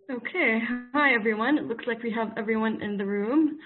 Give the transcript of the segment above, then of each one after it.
Okay, hi everyone. It looks like we have everyone in the room.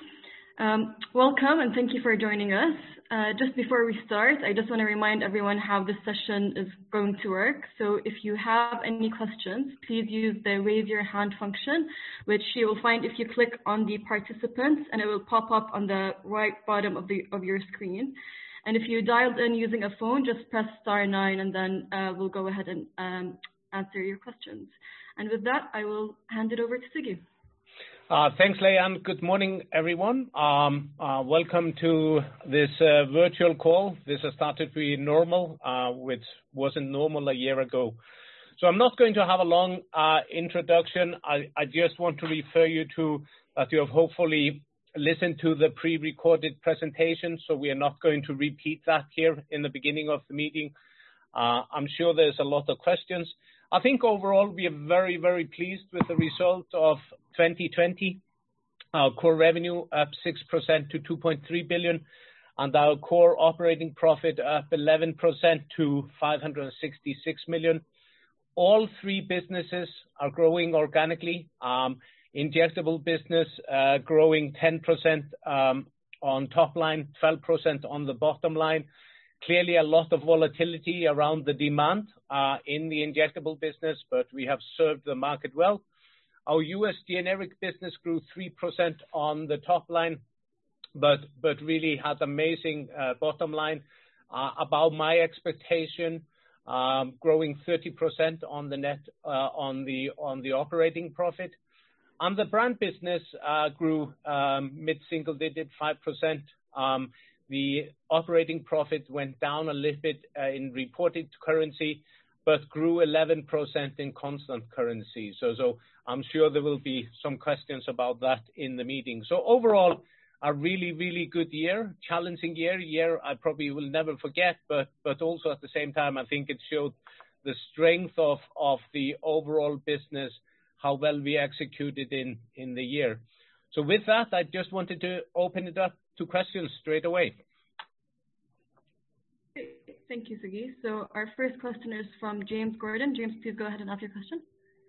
Welcome and thank you for joining us. Just before we start, I just want to remind everyone how this session is going to work. So if you have any questions, please use the raise your hand function, which you will find if you click on the participants, and it will pop up on the right bottom of your screen. And if you dialed in using a phone, just press *9 and then we'll go ahead and answer your questions. And with that, I will hand it over to Siggy. Thanks, Leanne. Good morning, everyone. Welcome to this virtual call. This has started to be normal, which wasn't normal a year ago. So I'm not going to have a long introduction. I just want to refer you to that you have hopefully listened to the pre-recorded presentation, so we are not going to repeat that here in the beginning of the meeting. I'm sure there's a lot of questions. I think overall we are very, very pleased with the result of 2020. Our core revenue up 6% to 2.3 billion, and our core operating profit up 11% to 566 million. All three businesses are growing organically. Injectable business growing 10% on top line, 12% on the bottom line. Clearly a lot of volatility around the demand in the injectable business, but we have served the market well. Our US generic business grew 3% on the top line, but really had amazing bottom line, above my expectation, growing 30% on the net on the operating profit. And the brand business grew mid-single digit, 5%. The operating profit went down a little bit in reported currency, but grew 11% in constant currency. So I'm sure there will be some questions about that in the meeting. So overall, a really, really good year, challenging year I probably will never forget, but also at the same time, I think it showed the strength of the overall business, how well we executed in the year. So with that, I just wanted to open it up to questions straight away. Thank you, Siggy. So our first question is from James Gordon. James, please go ahead and ask your question.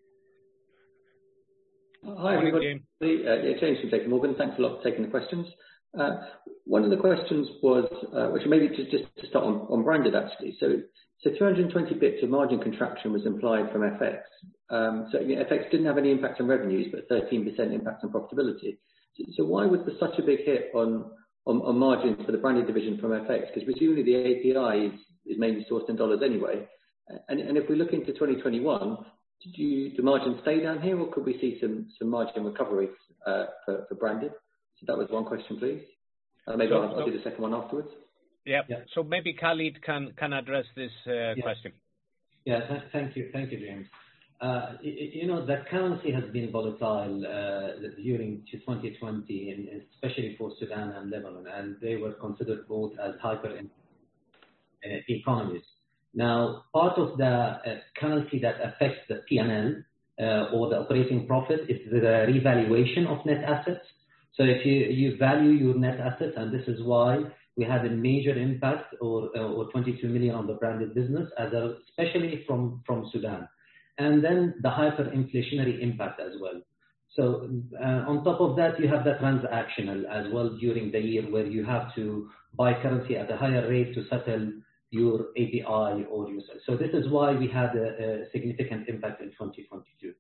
Hi, everybody. James from JP Morgan. Thanks a lot for taking the questions. One of the questions was, which maybe just to start on branded actually. So 220 bits of margin contraction was implied from FX. So FX didn't have any impact on revenues, but 13% impact on profitability. So why was there such a big hit on margins for the branded division from FX? Because presumably the API is mainly sourced in dollars anyway. And if we look into 2021, do margins stay down here, or could we see some margin recovery for branded? So that was one question, please. Maybe I'll do the second one afterwards. Yeah. So maybe Khalid can address this question. Yeah, thank you, James. The currency has been volatile during 2020, and especially for Sudan and Lebanon, and they were considered both as hyper economies. Now, part of the currency that affects the P&L or the operating profit is the revaluation of net assets. So if you value your net assets, and this is why we had a major impact or 22 million on the branded business, especially from Sudan. And then the hyperinflationary impact as well. So on top of that, you have the transactional as well during the year where you have to buy currency at a higher rate to settle your API or your. So this is why we had a significant impact in 2022.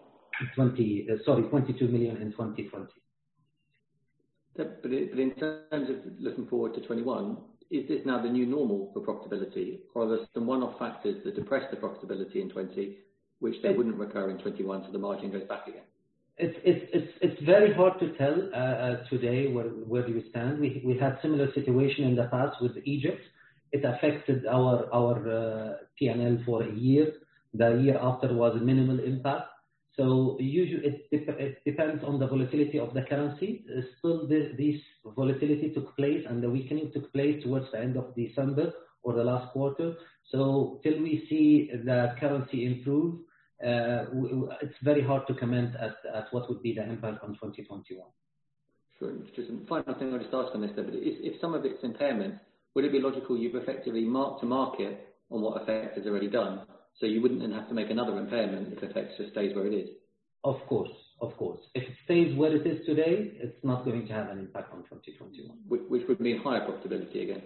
22 million in 2020. But in terms of looking forward to 21, is this now the new normal for profitability, or are there some one-off factors that depress the profitability in 20, which they wouldn't recur in 21, so the margin goes back again? It's very hard to tell today where do we stand. We had similar situation in the past with Egypt. It affected our P&L for a year. The year after was a minimal impact. So usually it depends on the volatility of the currency. Still, this volatility took place and the weakening took place towards the end of December or the last quarter. So till we see the currency improve, it's very hard to comment at what would be the impact on 2021. Sure. Just a final thing I'll just ask on this, though, but if some of it's impairment, would it be logical you've effectively marked to market on what FX has already done? So you wouldn't then have to make another impairment if FX just stays where it is? Of course. If it stays where it is today, it's not going to have an impact on 2021. Which would mean higher profitability again.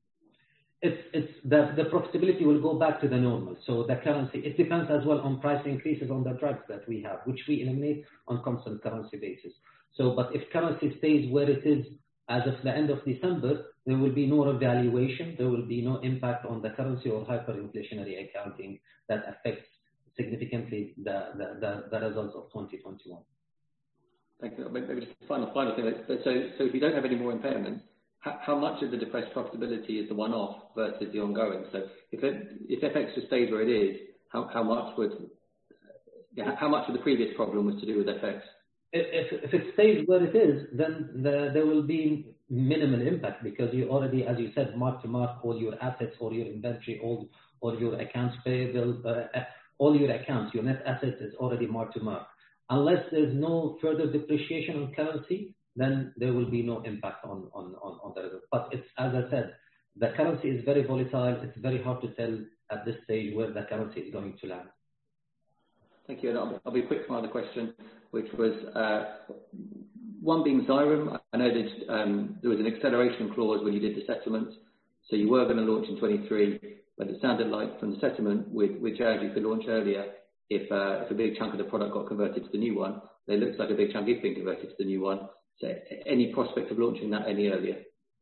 The profitability will go back to the normal. So the currency, it depends as well on price increases on the drugs that we have, which we eliminate on constant currency basis. So, but if currency stays where it is as of the end of December, there will be no revaluation. There will be no impact on the currency or hyperinflationary accounting that affects significantly the results of 2021. Thank you. Maybe just a final thing. So if you don't have any more impairments, how much of the depressed profitability is the one-off versus the ongoing? So if FX just stays where it is, how much of the previous problem was to do with FX? If it stays where it is, then there will be minimal impact because you already, as you said, mark to mark all your assets or your inventory, all your accounts payable, all your accounts, your net assets is already mark to mark. Unless there's no further depreciation on currency, then there will be no impact on the result. But it's, as I said, the currency is very volatile. It's very hard to tell at this stage where the currency is going to land. Thank you. And I'll be quick for another question, which was one being Xyrem. I know that there was an acceleration clause when you did the settlement, so you were going to launch in 23, but it sounded like from the settlement with Jazz you could launch earlier if a big chunk of the product got converted to the new one. It looks like a big chunk is being converted to the new one. So any prospect of launching that any earlier?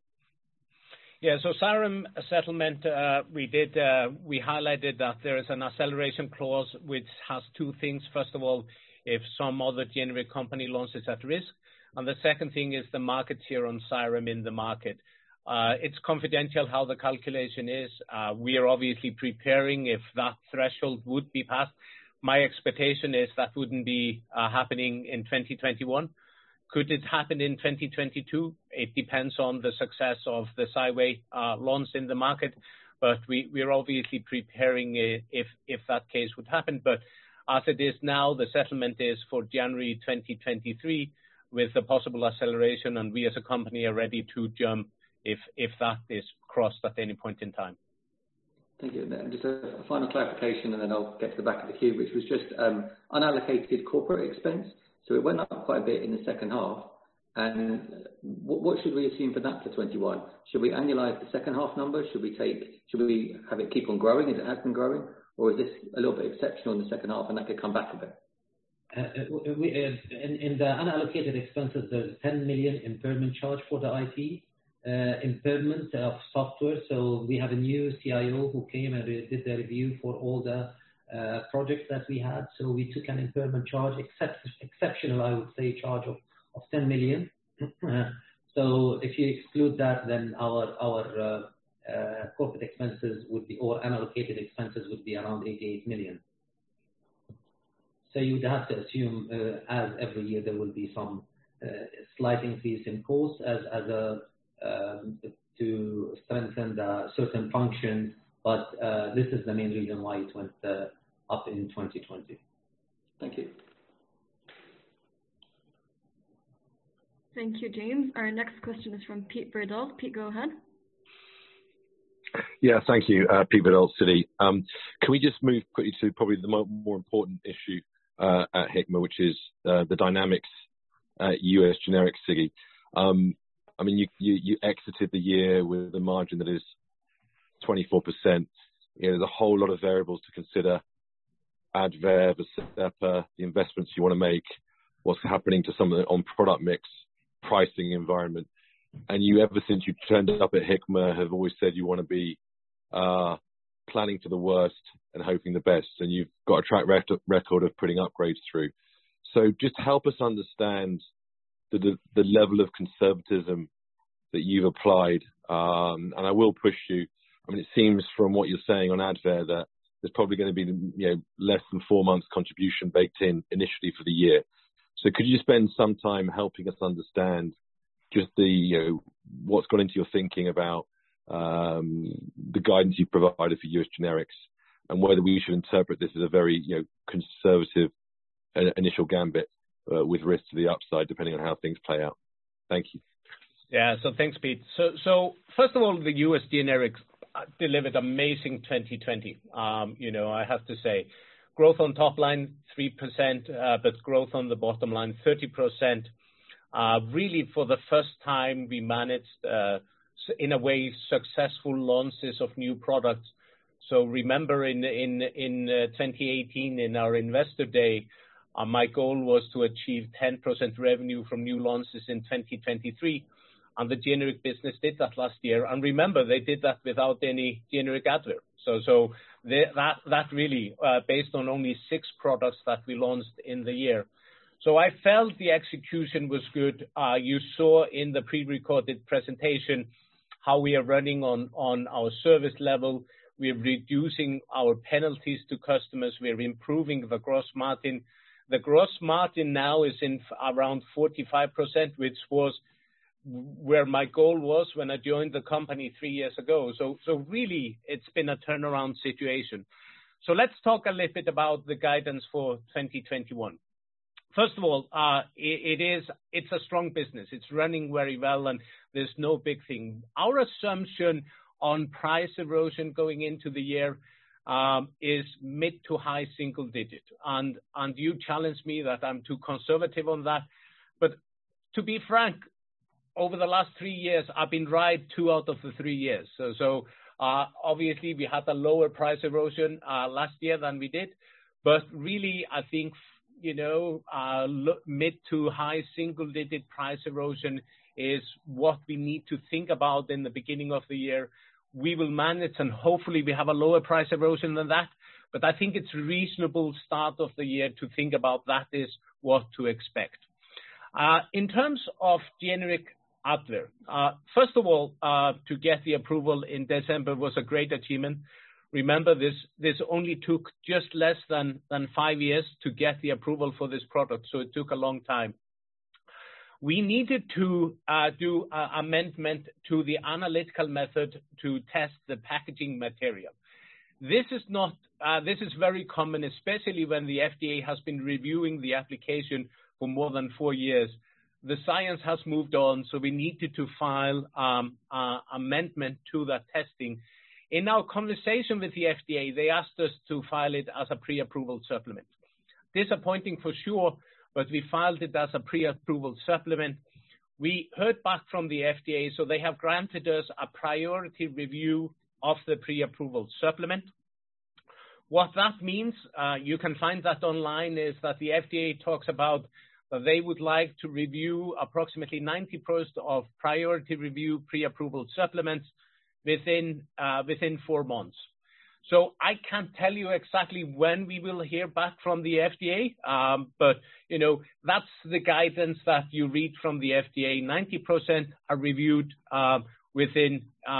Yeah, so Xyrem settlement, we highlighted that there is an acceleration clause which has two things. First of all, if some other generic company launches at risk, and the second thing is the market share on Xyrem in the market. It's confidential how the calculation is. We are obviously preparing if that threshold would be passed. My expectation is that wouldn't be happening in 2021. Could it happen in 2022? It depends on the success of the Xyway launch in the market, but we're obviously preparing if that case would happen. But as it is now, the settlement is for January 2023 with the possible acceleration, and we as a company are ready to jump if that is crossed at any point in time. Thank you. And just a final clarification, and then I'll get to the back of the queue, which was just unallocated corporate expense. So it went up quite a bit in the second half. And what should we assume for that for 21? Should we annualize the second half number? Should we have it keep on growing as it has been growing? Or is this a little bit exceptional in the second half and that could come back a bit? In the unallocated expenses, there's 10 million impairment charge for the IT, impairment of software. So we have a new CIO who came and did the review for all the projects that we had. So we took an impairment charge, exceptional, I would say, charge of 10 million. So if you exclude that, then our corporate expenses would be, or unallocated expenses would be around 88 million. So you would have to assume, as every year, there will be some slight increase in costs to strengthen the certain functions, but this is the main reason why it went up in 2020. Thank you. Thank you, James. Our next question is from Pete Verdult. Pete, go ahead. Yeah, thank you, Pete Verdult, Citi. Can we just move quickly to probably the more important issue at Hikma, which is the dynamics at US generics, Siggi. I mean, you exited the year with a margin that is 24%. There's a whole lot of variables to consider. Advair, Vascepa, the investments you want to make, what's happening to some of the on product mix, pricing environment. And you, ever since you turned up at Hikma, have always said you want to be planning for the worst and hoping the best. And you've got a track record of putting upgrades through. So just help us understand the level of conservatism that you've applied. And I will push you. I mean, it seems from what you're saying on Advair that there's probably going to be less than 4 months contribution baked in initially for the year. So could you spend some time helping us understand just the what's gone into your thinking about the guidance you provided for US generics and whether we should interpret this as a very conservative initial gambit with risk to the upside depending on how things play out. Thank you. Yeah, so thanks, Pete. So first of all, the US generics delivered amazing 2020. I have to say, growth on top line 3%, but growth on the bottom line 30%. Really, for the first time, we managed, in a way, successful launches of new products. So remember, in 2018, in our Investor Day, my goal was to achieve 10% revenue from new launches in 2023, and the generic business did that last year. And remember, they did that without any generic Advair. So that really, based on only 6 products that we launched in the year. So I felt the execution was good. You saw in the pre-recorded presentation how we are running on our service level. We're reducing our penalties to customers. We're improving the gross margin. The gross margin now is in around 45%, which was where my goal was when I joined the company 3 years ago. So really, it's been a turnaround situation. So let's talk a little bit about the guidance for 2021. First of all, it's a strong business. It's running very well, and there's no big thing. Our assumption on price erosion going into the year is mid to high single digit. And you challenged me that I'm too conservative on that. But to be frank, over the last 3 years, I've been right 2 out of the 3 years. So obviously, we had a lower price erosion last year than we did. But really, I think, mid to high single digit price erosion is what we need to think about in the beginning of the year. We will manage, and hopefully we have a lower price erosion than that. But I think it's a reasonable start of the year to think about that is what to expect. In terms of generic Advair, first of all, to get the approval in December was a great achievement. Remember, this only took just less than 5 years to get the approval for this product, so it took a long time. We needed to do an amendment to the analytical method to test the packaging material. This is very common, especially when the FDA has been reviewing the application for more than 4 years. The science has moved on, so we needed to file an amendment to that testing. In our conversation with the FDA, they asked us to file it as a pre-approval supplement. Disappointing for sure, but we filed it as a pre-approval supplement. We heard back from the FDA, so they have granted us a priority review of the pre-approval supplement. What that means, you can find that online, is that the FDA talks about that they would like to review approximately 90% of priority review pre-approval supplements within 4 months. So I can't tell you exactly when we will hear back from the FDA, but that's the guidance that you read from the FDA. 90% are reviewed within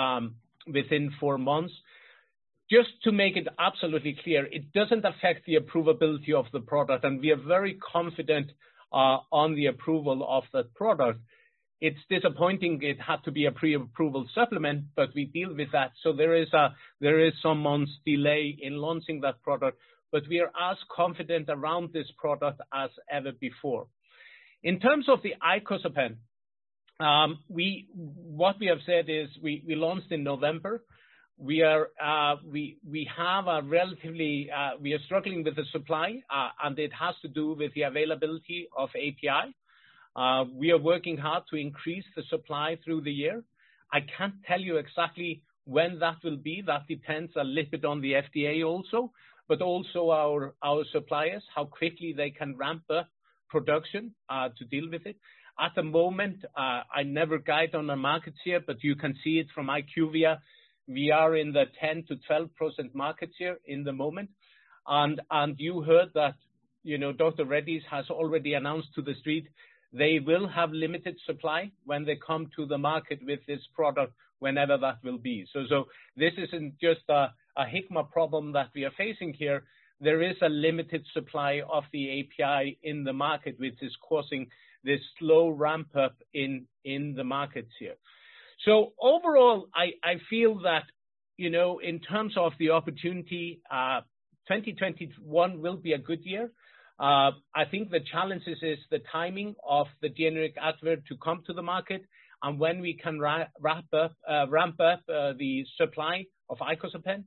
4 months. Just to make it absolutely clear, it doesn't affect the approvability of the product, and we are very confident on the approval of that product. It's disappointing it had to be a pre-approval supplement, but we deal with that. So there is some months delay in launching that product, but we are as confident around this product as ever before. In terms of the icosapent, what we have said is we launched in November. We are struggling with the supply, and it has to do with the availability of API. We are working hard to increase the supply through the year. I can't tell you exactly when that will be. That depends a little bit on the FDA also, but also our suppliers, how quickly they can ramp up production to deal with it. At the moment, I never guide on the market share, but you can see it from IQVIA. We are in the 10 to 12% market share in the moment. And you heard that, Dr. Reddy's has already announced to the street they will have limited supply when they come to the market with this product, whenever that will be. So this isn't just a Hikma problem that we are facing here. There is a limited supply of the API in the market, which is causing this slow ramp up in the markets here. So overall, I feel that, in terms of the opportunity, 2021 will be a good year. I think the challenges is the timing of the generic Advair to come to the market, and when we can ramp up the supply of icosapent.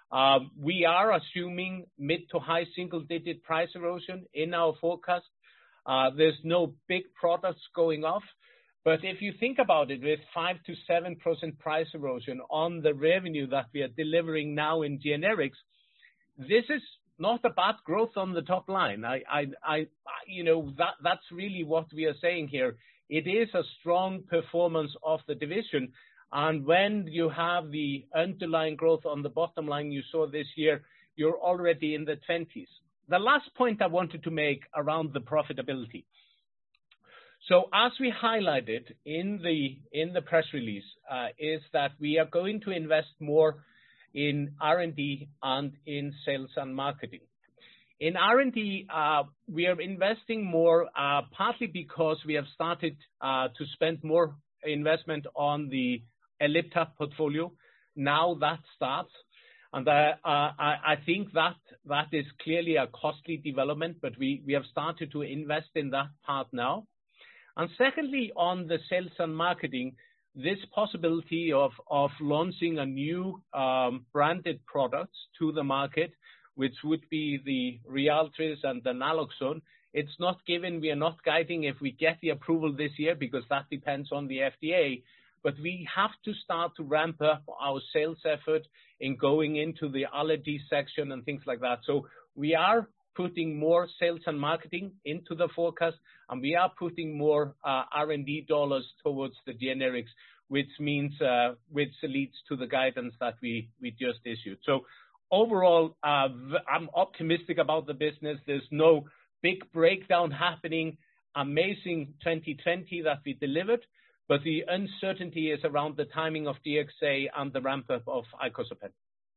We are assuming mid to high single-digit price erosion in our forecast. There's no big products going off. But if you think about it, with 5 to 7% price erosion on the revenue that we are delivering now in generics, this is not a bad growth on the top line. That's really what we are saying here. It is a strong performance of the division. And when you have the underlying growth on the bottom line you saw this year, you're already in the 20s. The last point I wanted to make around the profitability. So as we highlighted in the press release, is that we are going to invest more in R&D and in sales and marketing. In R&D, we are investing more, partly because we have started to spend more investment on the Ellipta portfolio. Now that starts. And I think that is clearly a costly development, but we have started to invest in that part now. And secondly, on the sales and marketing, this possibility of launching a new branded products to the market, which would be the Ryaltris and the Naloxone, it's not given. We are not guiding if we get the approval this year because that depends on the FDA. But we have to start to ramp up our sales effort in going into the allergy section and things like that. So we are putting more sales and marketing into the forecast, and we are putting more R&D dollars towards the generics, which means which leads to the guidance that we just issued. So overall, I'm optimistic about the business. There's no big breakdown happening. Amazing 2020 that we delivered, but the uncertainty is around the timing of DXA and the ramp up of Icosapent.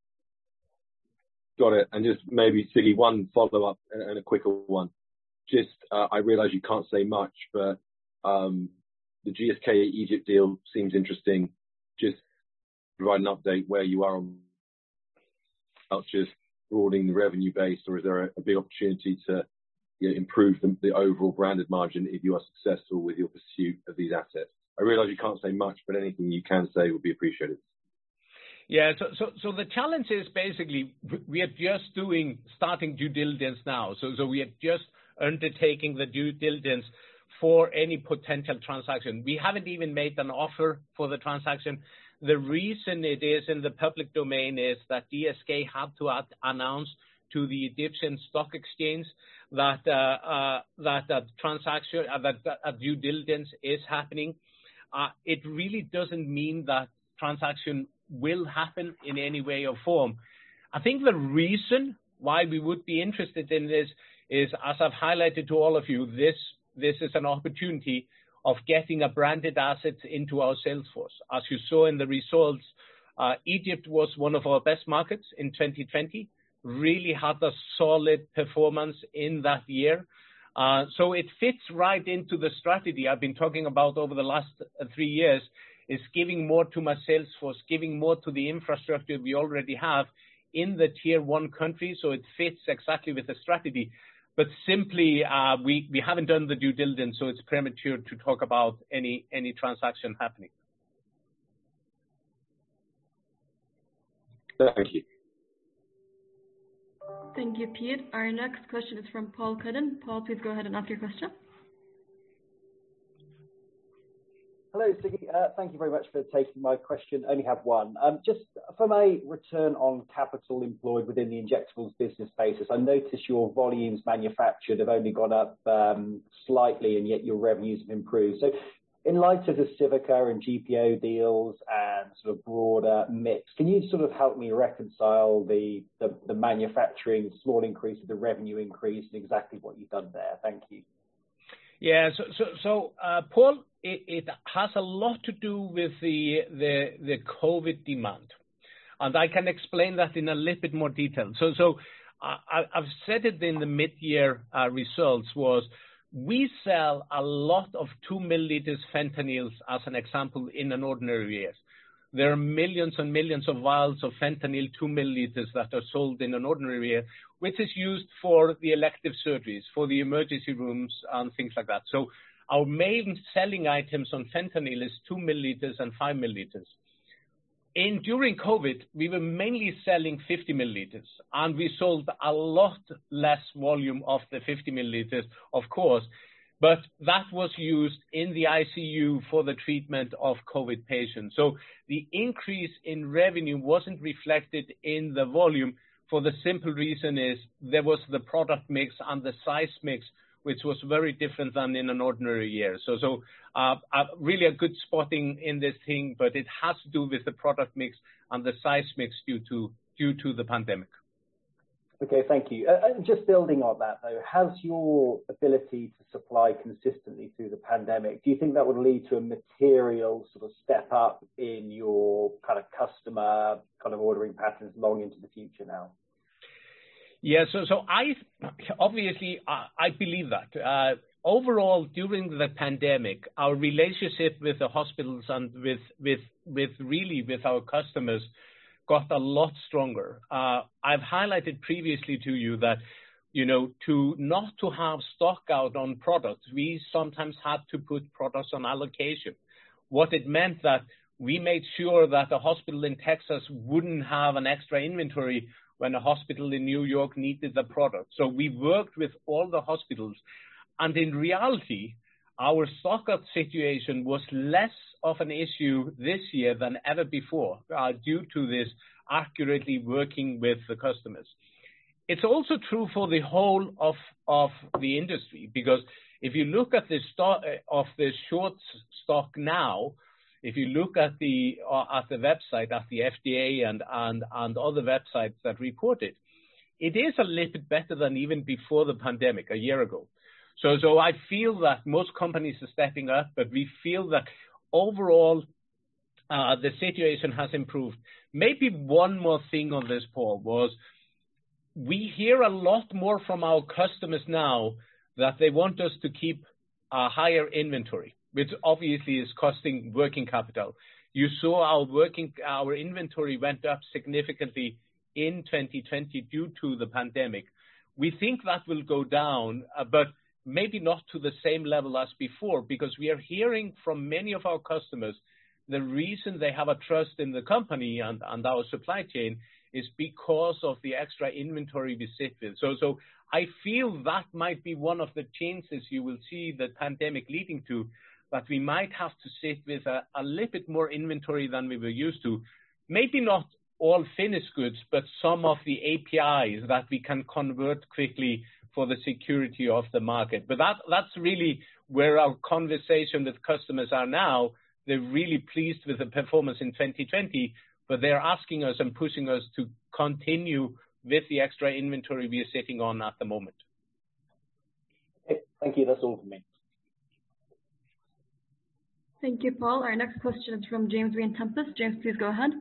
Got it. And just maybe, Siggi, one follow-up and a quicker one. Just, I realize you can't say much, but the GSK Egypt deal seems interesting. Just provide an update where you are on not just broadening the revenue base, or is there a big opportunity to improve the overall branded margin if you are successful with your pursuit of these assets? I realize you can't say much, but anything you can say would be appreciated. Yeah, so the challenge is basically we are just starting due diligence now. So we are just undertaking the due diligence for any potential transaction. We haven't even made an offer for the transaction. The reason it is in the public domain is that DSK had to announce to the Egyptian Stock Exchange that a transaction, that a due diligence is happening. It really doesn't mean that transaction will happen in any way or form. I think the reason why we would be interested in this is, as I've highlighted to all of you, this is an opportunity of getting a branded asset into our sales force. As you saw in the results, Egypt was one of our best markets in 2020, really had a solid performance in that year. So it fits right into the strategy I've been talking about over the last 3 years, is giving more to my sales force, giving more to the infrastructure we already have in the tier 1 countries. So it fits exactly with the strategy. But simply, we haven't done the due diligence, so it's premature to talk about any transaction happening. Thank you. Thank you, Pete. Our next question is from Paul Cuddon. Paul, please go ahead and ask your question. Hello, Siggi. Thank you very much for taking my question. I only have one. Just from a return on capital employed within the injectables business basis, I noticed your volumes manufactured have only gone up slightly, and yet your revenues have improved. So in light of the Civica and GPO deals and sort of broader mix, can you sort of help me reconcile the manufacturing small increase with the revenue increase and exactly what you've done there? Thank you. Yeah, so Paul, it has a lot to do with the COVID demand, and I can explain that in a little bit more detail. So I've said it in the mid-year results was we sell a lot of 2 milliliters fentanyls as an example in an ordinary year. There are millions and millions of vials of fentanyl 2 milliliters that are sold in an ordinary year, which is used for the elective surgeries, for the emergency rooms and things like that. So our main selling items on fentanyl is 2 milliliters and 5 milliliters. during COVID, we were mainly selling 50 milliliters, and we sold a lot less volume of the 50 milliliters, of course, but that was used in the ICU for the treatment of COVID patients. So the increase in revenue wasn't reflected in the volume for the simple reason is there was the product mix and the size mix, which was very different than in an ordinary year. So really a good spotting in this thing, but it has to do with the product mix and the size mix due to the pandemic. Okay, thank you. Just building on that, though, has your ability to supply consistently through the pandemic, do you think that would lead to a material sort of step up in your kind of customer kind of ordering patterns long into the future now? Yeah, so I believe that. Overall, during the pandemic, our relationship with the hospitals and with our customers got a lot stronger. I've highlighted previously to you that, not to have stock out on products, we sometimes had to put products on allocation. What it meant that we made sure that the hospital in Texas wouldn't have an extra inventory when a hospital in New York needed the product. So we worked with all the hospitals, and in reality, our stock out situation was less of an issue this year than ever before due to this accurately working with the customers. It's also true for the whole of the industry, because if you look at the stock of the short stock now, if you look at the website, at the FDA and other websites that report it, it is a little bit better than even before the pandemic a year ago. So I feel that most companies are stepping up, but we feel that overall the situation has improved. Maybe one more thing on this, Paul, was we hear a lot more from our customers now that they want us to keep a higher inventory, which obviously is costing working capital. You saw our inventory went up significantly in 2020 due to the pandemic. We think that will go down, but maybe not to the same level as before, because we are hearing from many of our customers the reason they have a trust in the company and our supply chain is because of the extra inventory we sit with. So I feel that might be one of the changes you will see the pandemic leading to, that we might have to sit with a little bit more inventory than we were used to. Maybe not all finished goods, but some of the APIs that we can convert quickly for the security of the market. But that's really where our conversation with customers are now. They're really pleased with the performance in 2020, but they're asking us and pushing us to continue with the extra inventory we are sitting on at the moment. Okay, thank you. That's all from me. Thank you, Paul. Our next question is from James Vane-Tempest. James, please go ahead.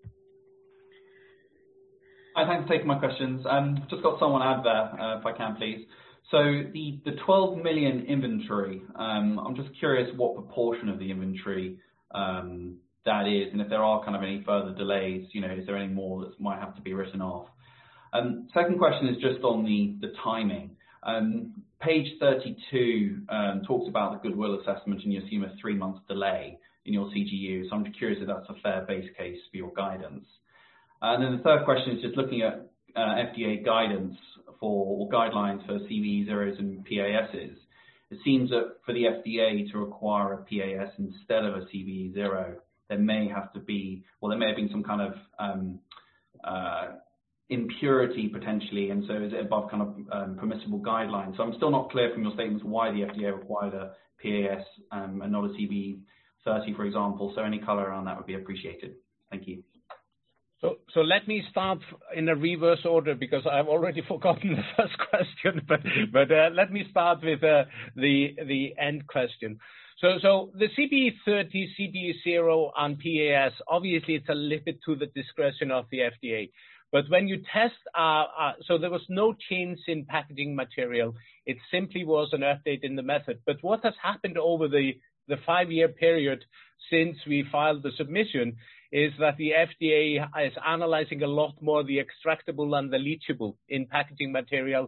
Hi, thanks for taking my questions. Just got someone out there, if I can, please. So the 12 million inventory, I'm just curious what proportion of the inventory that is, and if there are kind of any further delays, is there any more that might have to be written off? Second question is just on the timing. Page 32 talks about the goodwill assessment, and you assume a 3-month delay in your CGU. So I'm just curious if that's a fair base case for your guidance. And then the third question is just looking at FDA guidance or guidelines for CVE zeros and PASs. It seems that for the FDA to require a PAS instead of a CVE zero, there may have been some kind of impurity potentially, and so is it above kind of permissible guidelines? So I'm still not clear from your statements why the FDA required a PAS and not a CVE30, for example. So any color around that would be appreciated. Thank you. So let me start in a reverse order because I've already forgotten the first question, but let me start with the end question. So the CVE30, CVE0, and PAS, obviously it's a little bit to the discretion of the FDA. But when you test, so there was no change in packaging material. It simply was an update in the method. But what has happened over the 5-year period since we filed the submission is that the FDA is analyzing a lot more the extractable and the leachable in packaging material,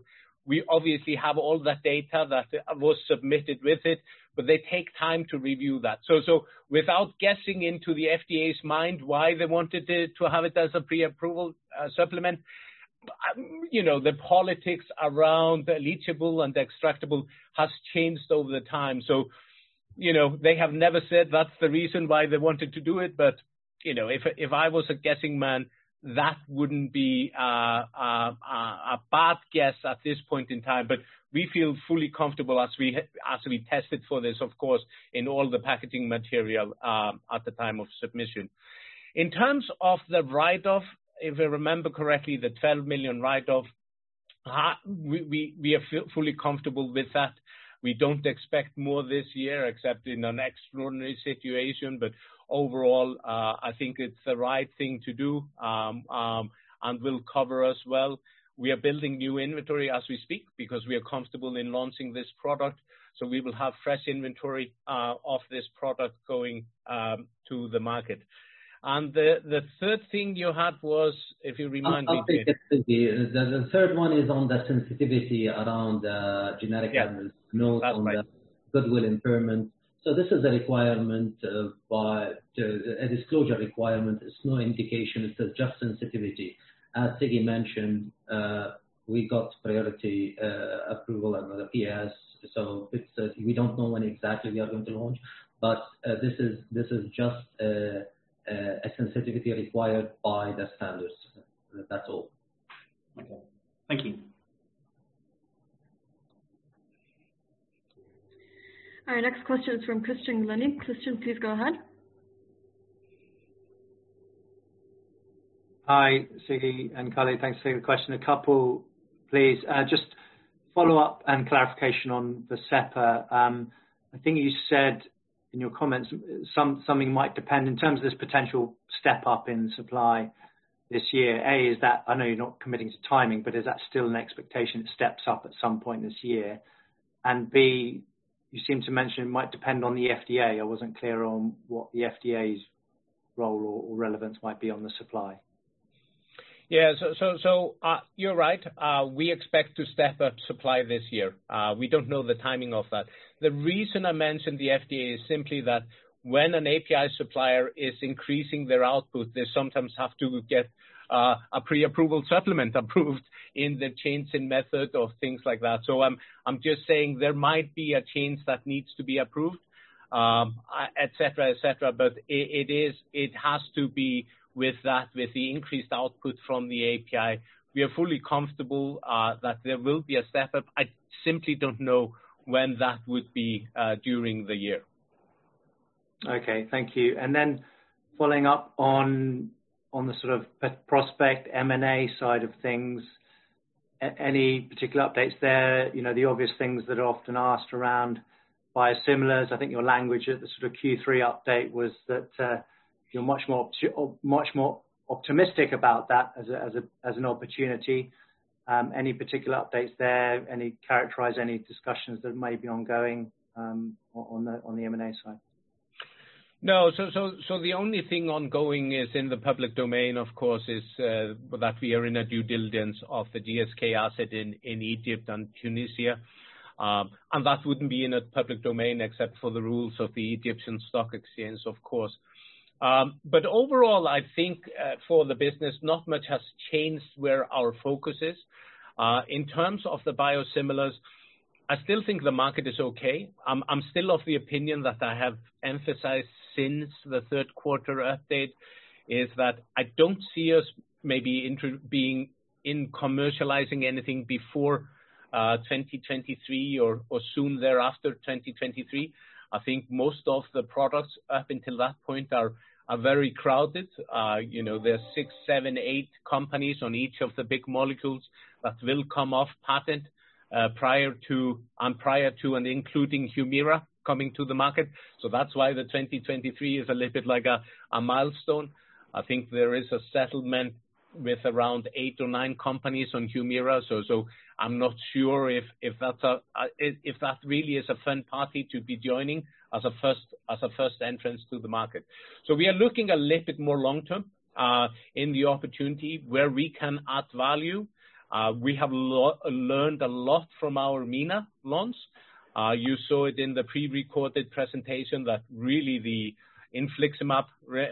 We obviously have all that data that was submitted with it, but they take time to review that. So without guessing into the FDA's mind why they wanted to have it as a pre-approval supplement, the politics around leachable and extractable has changed over the time. So, they have never said that's the reason why they wanted to do it. But, if I was a guessing man, that wouldn't be a bad guess at this point in time. But we feel fully comfortable as we tested for this, of course, in all the packaging material at the time of submission. In terms of the write-off, if I remember correctly, the 12 million write-off, we are fully comfortable with that. We don't expect more this year, except in an extraordinary situation. But overall, I think it's the right thing to do, and will cover us well. We are building new inventory as we speak because we are comfortable in launching this product. So we will have fresh inventory of this product going to the market. And the third thing you had was, if you remind me. The third one is on the sensitivity around generic note on the goodwill impairment. So this is a requirement a disclosure requirement. It's no indication. It's just sensitivity. As Siggy mentioned, we got priority approval under the PS. So we don't know when exactly we are going to launch, but this is just a sensitivity required by the standards. That's all. Okay. Thank you. Our next question is from Christian Glennie. Christian, please go ahead. Hi, Siggy and Khalid. Thanks for taking the question. A couple, please. Just follow up and clarification on the SEPA. I think you said in your comments something might depend in terms of this potential step up in supply this year. A, is that, I know you're not committing to timing, but is that still an expectation it steps up at some point this year? And B, you seem to mention it might depend on the FDA. I wasn't clear on what the FDA's role or relevance might be on the supply. Yeah, so you're right. We expect to step up supply this year. We don't know the timing of that. The reason I mentioned the FDA is simply that when an API supplier is increasing their output, they sometimes have to get a pre-approval supplement approved in the change in method or things like that. So I'm just saying there might be a change that needs to be approved, et cetera, but it has to be with the increased output from the API. We are fully comfortable that there will be a step up. I simply don't know when that would be during the year. Okay, thank you. And then following up on the sort of prospect M&A side of things, any particular updates there? The obvious things that are often asked around biosimilars. I think your language at the sort of Q3 update was that you're much more optimistic about that as an opportunity. Any particular updates there? Characterize any discussions that may be ongoing on the M&A side? No, so the only thing ongoing is in the public domain, of course, is that we are in a due diligence of the GSK asset in Egypt and Tunisia. And that wouldn't be in a public domain except for the rules of the Egyptian Stock Exchange, of course. But overall, I think for the business, not much has changed where our focus is. In terms of the biosimilars, I still think the market is okay. I'm still of the opinion that I have emphasized since the third quarter update is that I don't see us maybe being in commercializing anything before 2023 or soon thereafter 2023. I think most of the products up until that point are very crowded. There's 6, 7, 8 companies on each of the big molecules that will come off patent prior to and including Humira coming to the market. So that's why the 2023 is a little bit like a milestone. I think there is a settlement with around 8 or 9 companies on Humira. So I'm not sure if that really is a fun party to be joining as a first entrance to the market. So we are looking a little bit more long term in the opportunity where we can add value. We have learned a lot from our MENA launch. You saw it in the pre-recorded presentation that really the infliximab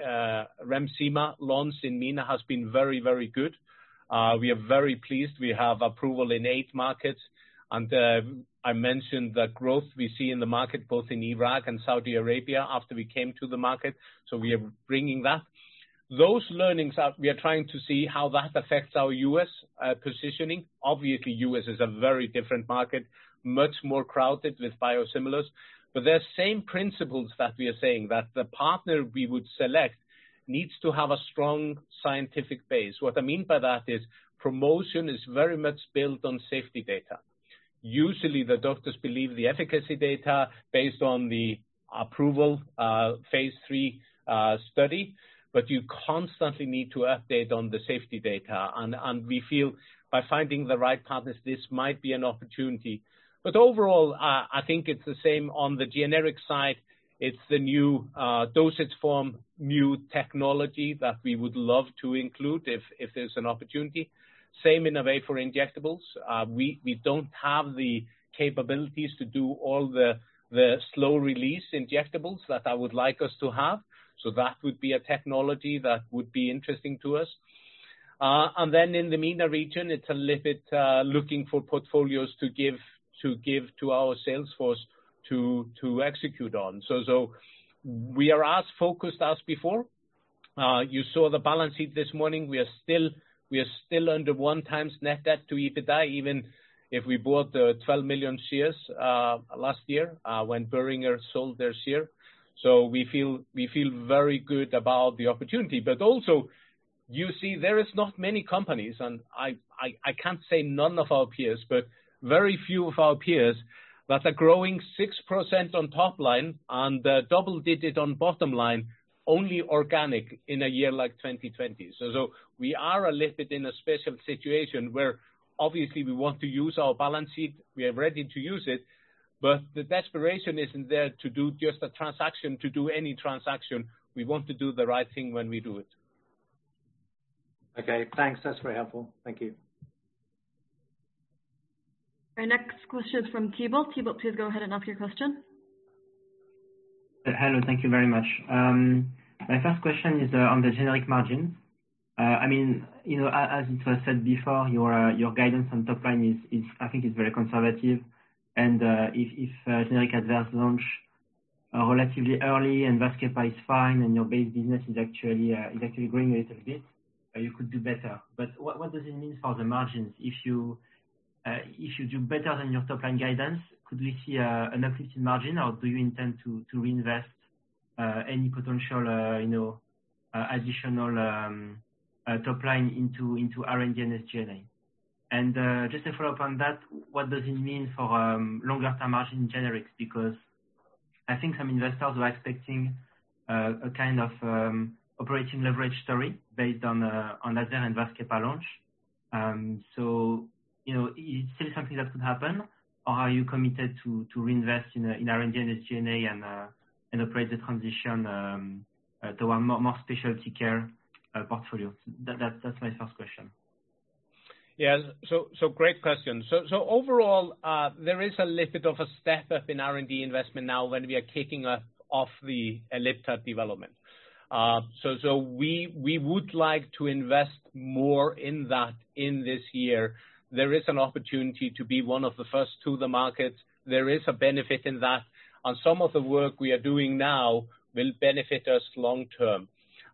Remsima launch in MENA has been very, very good. We are very pleased. We have approval in 8 markets. And I mentioned the growth we see in the market, both in Iraq and Saudi Arabia after we came to the market. So we are bringing that. Those learnings, we are trying to see how that affects our U.S. Positioning. Obviously, U.S. is a very different market, much more crowded with biosimilars. But there's same principles that we are saying, that the partner we would select needs to have a strong scientific base. What I mean by that is promotion is very much built on safety data. Usually the doctors believe the efficacy data based on the approval phase 3 study, but you constantly need to update on the safety data. And we feel by finding the right partners, this might be an opportunity. But overall, I think it's the same on the generic side. It's the new dosage form, new technology that we would love to include if there's an opportunity. Same in a way for injectables. We don't have the capabilities to do all the slow release injectables that I would like us to have. So that would be a technology that would be interesting to us. And then in the MENA region, it's a little bit looking for portfolios to give to our sales force to execute on. So we are as focused as before. You saw the balance sheet this morning. We are still under 1 times net debt to EBITDA, even if we bought the 12 million shares last year when Boehringer sold their share. So we feel very good about the opportunity. But also, you see, there is not many companies, and I can't say none of our peers, but very few of our peers that are growing 6% on top line and double-digit on bottom line, only organic in a year like 2020. So we are a little bit in a special situation where obviously we want to use our balance sheet. We are ready to use it, but the desperation isn't there to do just a transaction, to do any transaction. We want to do the right thing when we do it. Okay, thanks. That's very helpful. Thank you. Our next question is from Thibault. Thibault, please go ahead and ask your question. Hello, thank you very much. My first question is on the generic margins. I mean, you know, as it was said before, your guidance on top line is I think is very conservative. And if generic adverse launch relatively early and Vascepa is fine and your base business is actually growing a little bit, you could do better. But what does it mean for the margins? If you do better than your top line guidance, could we see an uplift in margin, or do you intend to reinvest any potential, additional top line into R&D and SG&A? And just to follow up on that, what does it mean for longer term margin in generics? Because I think some investors were expecting a kind of operating leverage story based on Advair and Vascepa launch. So, is it still something that could happen, or are you committed to reinvest in R&D and SG&A and operate the transition to a more specialty care portfolio? That's my first question. Yeah, so great question. So overall, there is a little bit of a step up in R&D investment now when we are kicking off the Ellipta development. So we would like to invest more in that in this year. There is an opportunity to be one of the first to the market. There is a benefit in that. And some of the work we are doing now will benefit us long term.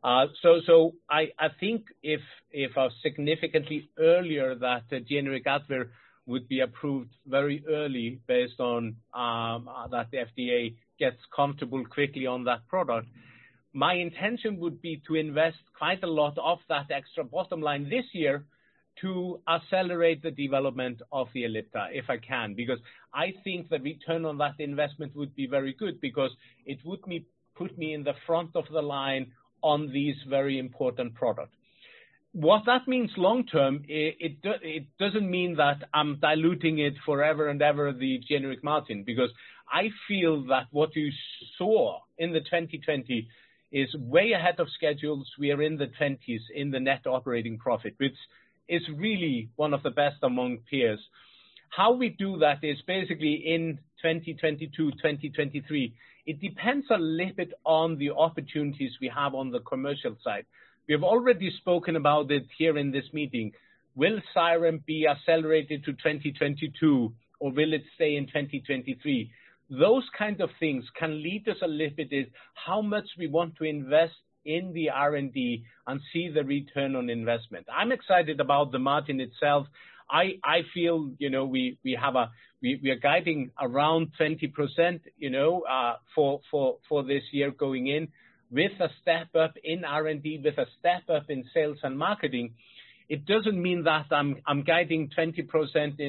So I think if significantly earlier that generic Advair would be approved very early based on that the FDA gets comfortable quickly on that product, my intention would be to invest quite a lot of that extra bottom line this year to accelerate the development of the Ellipta, if I can, because I think the return on that investment would be very good, because it would put me in the front of the line on these very important products. What that means long term, it doesn't mean that I'm diluting it forever and ever, the generic margin, because I feel that what you saw in the 2020 is way ahead of schedules. We are in the 20s in the net operating profit, which is really one of the best among peers. How we do that is basically in 2022, 2023. It depends a little bit on the opportunities we have on the commercial side. We have already spoken about it here in this meeting. Will Xyrem be accelerated to 2022 or will it stay in 2023? Those kind of things can lead us a little bit is how much we want to invest in the R&D and see the return on investment. I'm excited about the margin itself. I feel, we are guiding around 20%, for this year going in, with a step up in R&D, with a step up in sales and marketing. It doesn't mean that I'm guiding 20%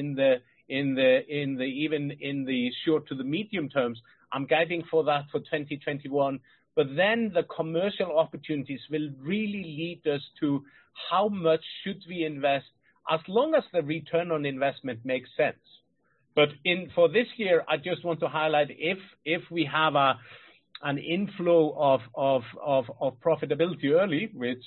even in the short to the medium terms. I'm guiding for that for 2021. But then the commercial opportunities will really lead us to how much should we invest, as long as the return on investment makes sense. But for this year, I just want to highlight if we have an inflow of profitability early, which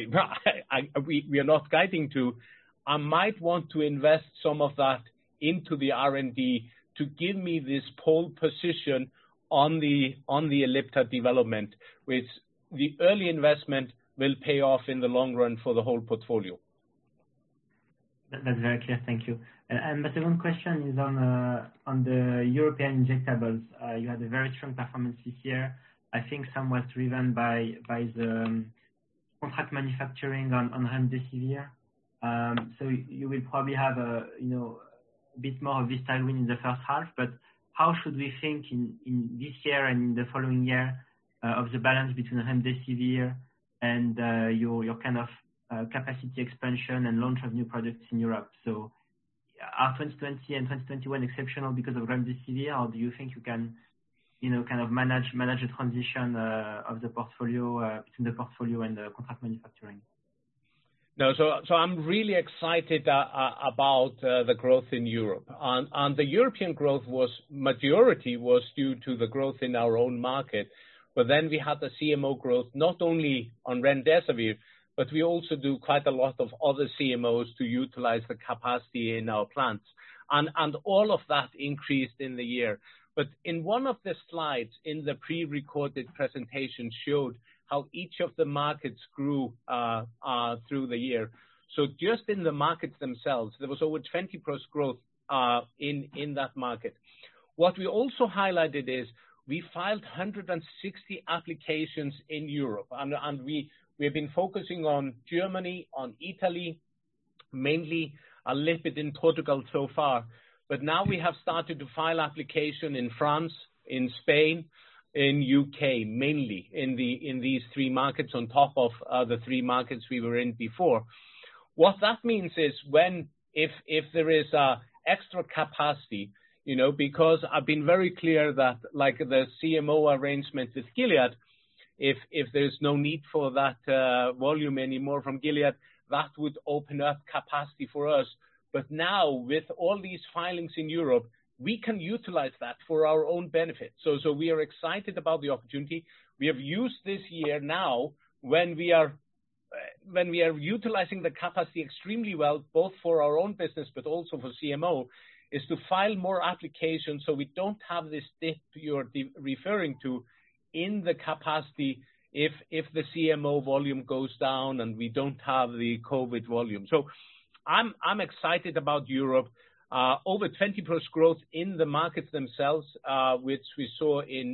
we are not guiding to, I might want to invest some of that into the R&D to give me this pole position on the Ellipta development, which the early investment will pay off in the long run for the whole portfolio. That's very clear. Thank you. And my second question is on the European injectables. You had a very strong performance this year. I think some was driven by the contract manufacturing on remdesivir. So you will probably have a bit more of this tailwind in the first half. But how should we think in this year and in the following year of the balance between remdesivir and your kind of capacity expansion and launch of new products in Europe? So are 2020 and 2021 exceptional because of remdesivir, or do you think you can, kind of manage the transition of the portfolio between the portfolio and the contract manufacturing? No, so I'm really excited about the growth in Europe, and the European growth majority was due to the growth in our own market, but then we had the CMO growth not only on remdesivir, but we also do quite a lot of other CMOs to utilize the capacity in our plants, and all of that increased in the year. But in one of the slides in the pre-recorded presentation showed how each of the markets grew through the year. So just in the markets themselves, there was over 20% growth in that market. What we also highlighted is we filed 160 applications in Europe, and we have been focusing on Germany, on Italy, mainly a little bit in Portugal so far. But now we have started to file application in France, in Spain, in UK, mainly in these three markets on top of the three markets we were in before. What that means is if there is extra capacity, because I've been very clear that like the CMO arrangement with Gilead, if there's no need for that volume anymore from Gilead, that would open up capacity for us. But now with all these filings in Europe, we can utilize that for our own benefit. So we are excited about the opportunity. We have used this year now when we are utilizing the capacity extremely well, both for our own business but also for CMO, is to file more applications so we don't have this dip you're referring to in the capacity if the CMO volume goes down and we don't have the COVID volume. So I'm excited about Europe. Over 20% growth in the markets themselves, which we saw in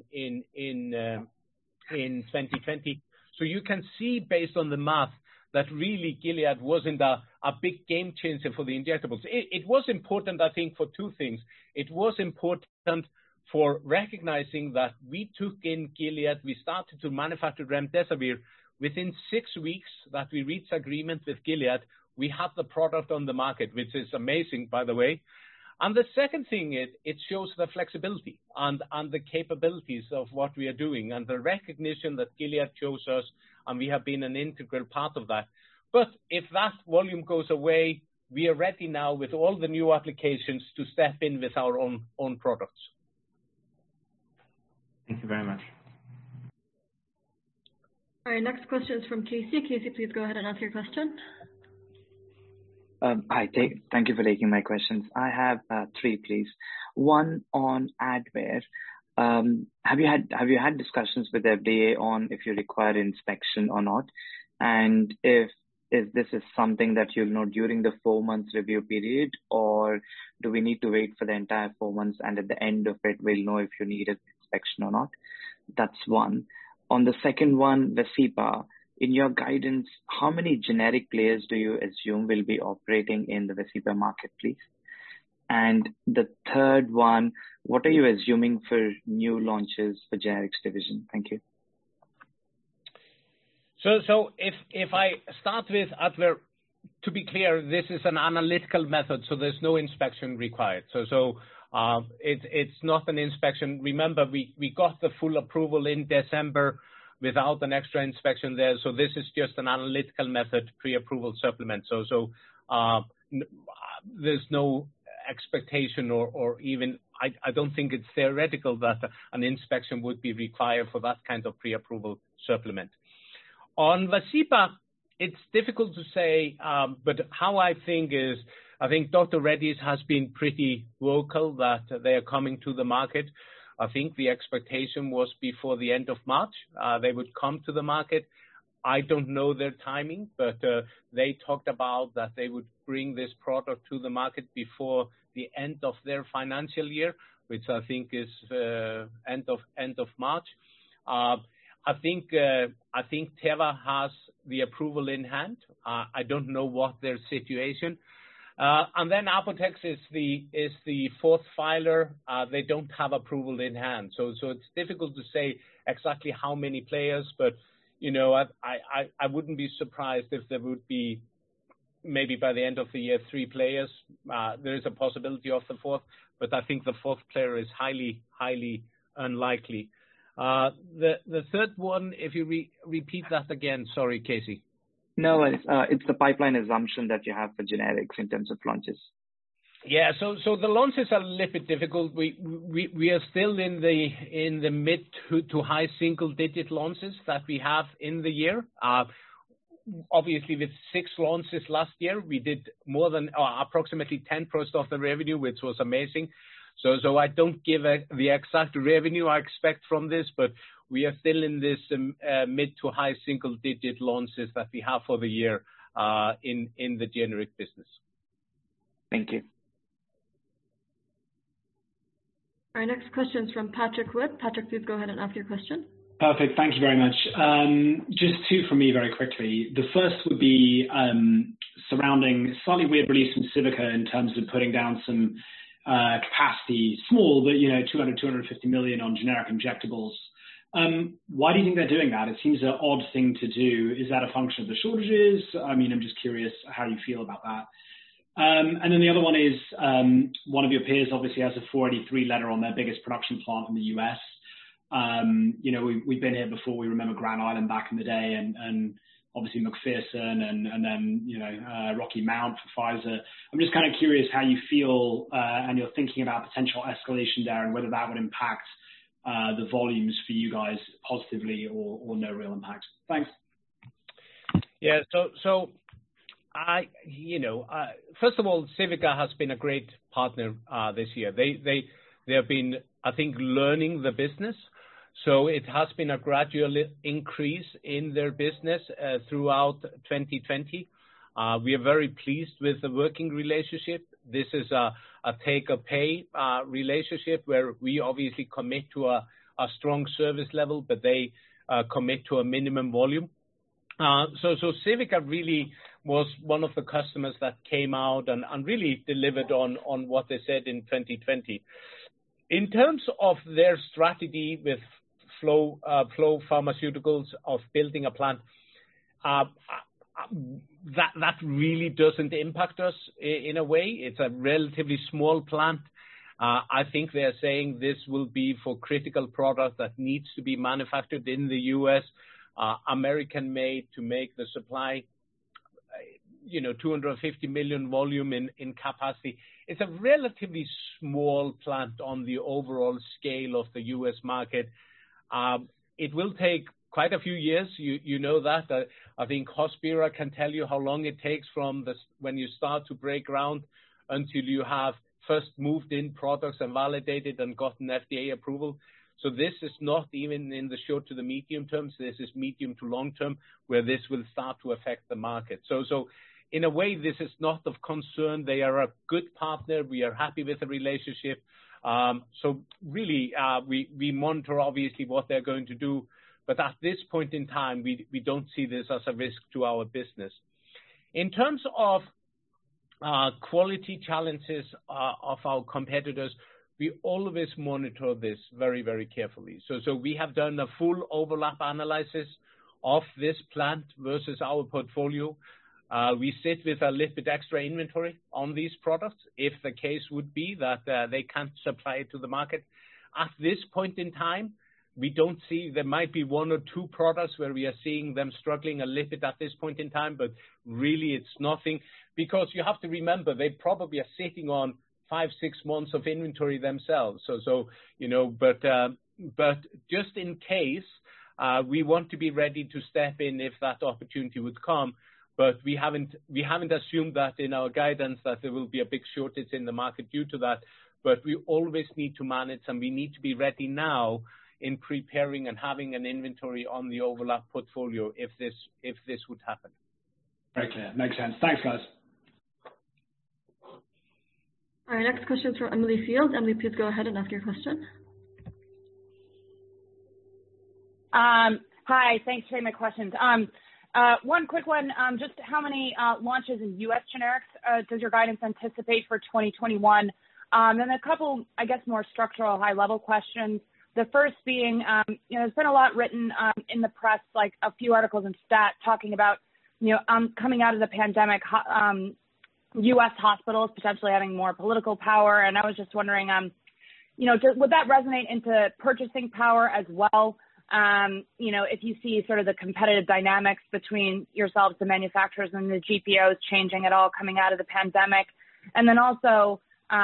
2020. So you can see based on the math that really Gilead wasn't a big game changer for the injectables. It was important, I think, for two things. It was important for recognizing that we took in Gilead, we started to manufacture remdesivir. Within 6 weeks that we reached agreement with Gilead, we have the product on the market, which is amazing, by the way. And the second thing is it shows the flexibility and the capabilities of what we are doing and the recognition that Gilead chose us, and we have been an integral part of that. But if that volume goes away, we are ready now with all the new applications to step in with our own products. Thank you very much. All right, next question is from Casey. Casey, please go ahead and ask your question. Hi, thank you for taking my questions. I have 3, please. One on adware. Have you had discussions with the FDA on if you require inspection or not, and if this is something that you'll know during the 4 months review period, or do we need to wait for the entire 4 months and at the end of it we'll know if you need an inspection or not? That's one. On the second one, Vascepa, in your guidance, how many generic players do you assume will be operating in the Vascepa market, please? And the third one, what are you assuming for new launches for generics division? Thank you. So if I start with adware, to be clear, this is an analytical method, so there's no inspection required. So it's not an inspection. Remember, we got the full approval in December without an extra inspection there. So this is just an analytical method, pre-approval supplement. So there's no expectation or even, I don't think it's theoretical that an inspection would be required for that kind of pre-approval supplement. On Vascepa, it's difficult to say, but how I think Dr. Reddy's has been pretty vocal that they are coming to the market. I think the expectation was before the end of March, they would come to the market. I don't know their timing, but they talked about that they would bring this product to the market before the end of their financial year, which I think is end of March. I think Teva has the approval in hand. I don't know what their situation. And then Apotex is the fourth filer. They don't have approval in hand, so it's difficult to say exactly how many players. But I wouldn't be surprised if there would be maybe by the end of the year 3 players. There is a possibility of the fourth, but I think the fourth player is highly unlikely. The third one, if you repeat that again, sorry, Casey. No, it's the pipeline assumption that you have for generics in terms of launches. Yeah, so the launches are a little bit difficult. We are still in the mid to high single digit launches that we have in the year. Obviously, with 6 launches last year, we did more than approximately 10% of the revenue, which was amazing. So I don't give the exact revenue I expect from this, but we are still in this mid to high single digit launches that we have for the year in the generic business. Thank you. Our next question is from Patrick Wood. Patrick, please go ahead and ask your question. Perfect. Thank you very much. Just 2 from me very quickly. The first would be surrounding slightly weird release from Civica in terms of putting down some capacity, small, but 250 million on generic injectables. Why do you think they're doing that? It seems an odd thing to do. Is that a function of the shortages? I mean, I'm just curious how you feel about that. And then the other one is one of your peers obviously has a 483 letter on their biggest production plant in the US. We've been here before. We remember Grand Island back in the day, and obviously McPherson, and then Rocky Mount for Pfizer. I'm just kind of curious how you feel and you're thinking about potential escalation there, and whether that would impact the volumes for you guys positively or no real impact. Thanks. Yeah. So first of all, Civica has been a great partner this year. They have been, I think, learning the business. So it has been a gradual increase in their business throughout 2020. We are very pleased with the working relationship. This is a take-or-pay relationship where we obviously commit to a strong service level, but they commit to a minimum volume. So Civica really was one of the customers that came out and really delivered on what they said in 2020. In terms of their strategy with Flow Pharmaceuticals of building a plant, that really doesn't impact us in a way. It's a relatively small plant. I think they're saying this will be for critical product that needs to be manufactured in the U.S., American made to make the supply, 250 million volume in capacity. It's a relatively small plant on the overall scale of the U.S. market. It will take quite a few years. You know that. I think Hospira can tell you how long it takes from when you start to break ground until you have first moved in products and validated and gotten FDA approval. So this is not even in the short to the medium terms. This is medium to long term, where this will start to affect the market. So in a way, this is not of concern. They are a good partner. We are happy with the relationship. So really, we monitor obviously what they're going to do. But at this point in time, we don't see this as a risk to our business. In terms of quality challenges of our competitors, we always monitor this very, very carefully. So we have done a full overlap analysis of this plant versus our portfolio. We sit with a little bit extra inventory on these products if the case would be that they can't supply it to the market. At this point in time, we don't see, there might be one or two products where we are seeing them struggling a little bit at this point in time, but really it's nothing, because you have to remember they probably are sitting on 5-6 months of inventory themselves. So but just in case, we want to be ready to step in if that opportunity would come. But we haven't assumed that in our guidance that there will be a big shortage in the market due to that. But we always need to manage, and we need to be ready now in preparing and having an inventory on the overlap portfolio if this would happen. Very clear. Makes sense. Thanks, guys. Our next question is from Emily Field. Emily, please go ahead and ask your question. Hi, thanks for taking my questions. One quick one, just how many launches in U.S. generics does your guidance anticipate for 2021? Then a couple, I guess, more structural high-level questions. The first being, there's been a lot written in the press, like a few articles in Stat talking about, coming out of the pandemic, U.S. hospitals potentially having more political power. And I was just wondering, would that resonate into purchasing power as well? If you see sort of the competitive dynamics between yourselves, the manufacturers, and the GPOs changing at all coming out of the pandemic. And then also,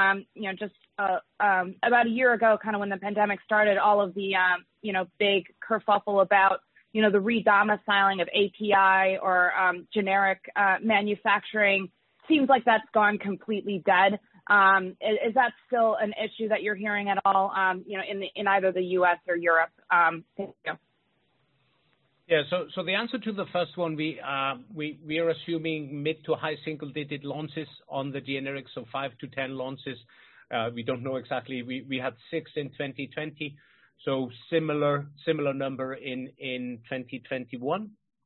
about a year ago, kind of when the pandemic started, all of the, big kerfuffle about, the redomiciling of API or generic manufacturing, seems like that's gone completely dead. Is that still an issue that you're hearing at all, in either the U.S. or Europe? Thank you. Yeah, so the answer to the first one, we are assuming mid to high single-digit launches on the generics, so 5 to 10 launches. We don't know exactly. We had 6 in 2020, so similar number in 2021.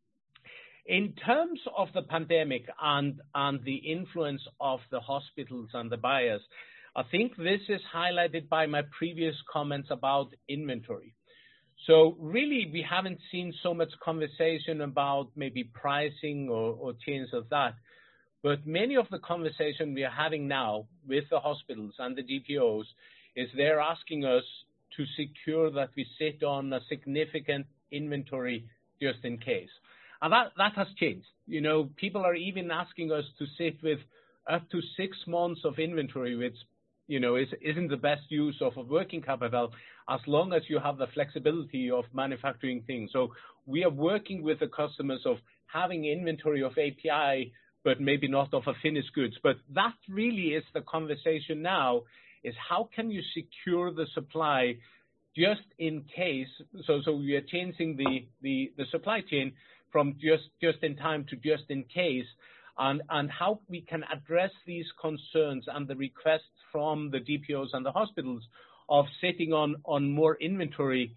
In terms of the pandemic and the influence of the hospitals and the buyers, I think this is highlighted by my previous comments about inventory. So really, we haven't seen so much conversation about maybe pricing or change of that. But many of the conversation we are having now with the hospitals and the GPOs is they're asking us to secure that we sit on a significant inventory just in case. And that has changed. People are even asking us to sit with up to 6 months of inventory, which, isn't the best use of a working capital as long as you have the flexibility of manufacturing things. So we are working with the customers of having inventory of API, but maybe not of a finished goods. But that really is the conversation now, is how can you secure the supply just in case? So we are changing the supply chain from just in time to just in case, and how we can address these concerns and the requests from the GPOs and the hospitals of sitting on more inventory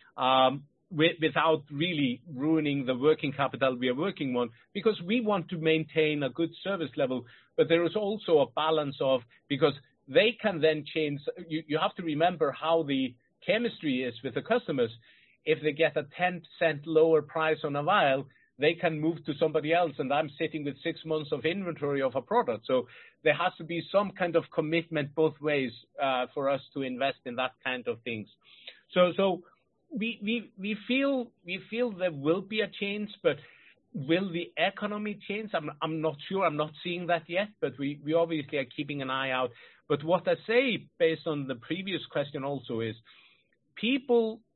without really ruining the working capital we are working on, because we want to maintain a good service level, but there is also a balance of, because they can then change. You have to remember how the chemistry is with the customers. If they get a 10% lower price on a vial, they can move to somebody else, and I'm sitting with 6 months of inventory of a product. So there has to be some kind of commitment both ways for us to invest in that kind of things. So we feel there will be a change, but will the economy change? I'm not sure. I'm not seeing that yet, but we obviously are keeping an eye out. But what I say, based on the previous question also, is people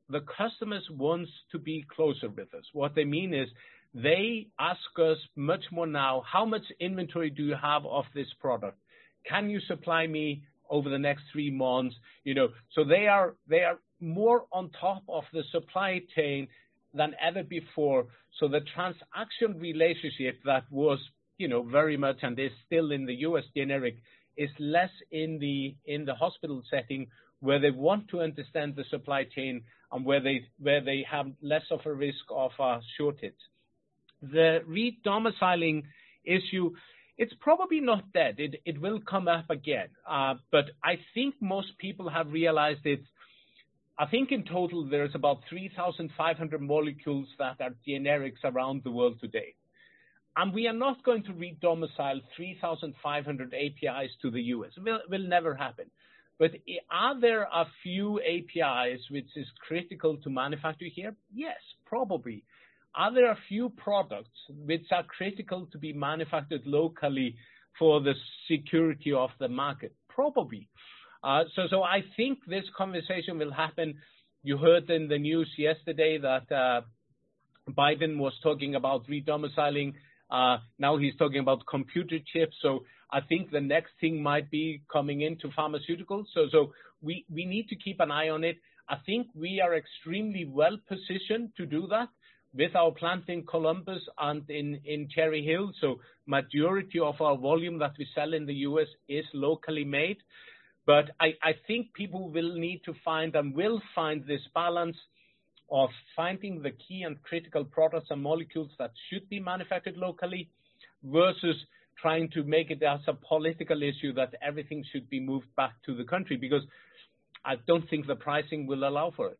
the customers want to be closer with us. What they mean is they ask us much more now, how much inventory do you have of this product? Can you supply me over the next 3 months? So they are more on top of the supply chain than ever before. So the transaction relationship that was, very much and is still in the US generic is less in the hospital setting, where they want to understand the supply chain and where they have less of a risk of a shortage. The redomiciling issue, it's probably not dead. It will come up again. But I think most people have realized it. I think in total there's about 3,500 molecules that are generics around the world today. And we are not going to redomicile 3,500 APIs to the US. It will never happen. But are there a few APIs which is critical to manufacture here? Yes, probably. Are there a few products which are critical to be manufactured locally for the security of the market? Probably. So I think this conversation will happen. You heard in the news yesterday that Biden was talking about redomiciling. Now he's talking about computer chips. So I think the next thing might be coming into pharmaceuticals. So we need to keep an eye on it. I think we are extremely well positioned to do that with our plant in Columbus and in Cherry Hill. So majority of our volume that we sell in the US is locally made. But I think people will need to find and will find this balance of finding the key and critical products and molecules that should be manufactured locally versus trying to make it as a political issue that everything should be moved back to the country, because I don't think the pricing will allow for it.